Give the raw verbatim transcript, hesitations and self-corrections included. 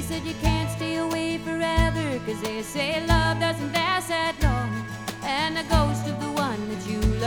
said you can't stay away forever, 'cause they say love doesn't last that long, and the ghost of the one that you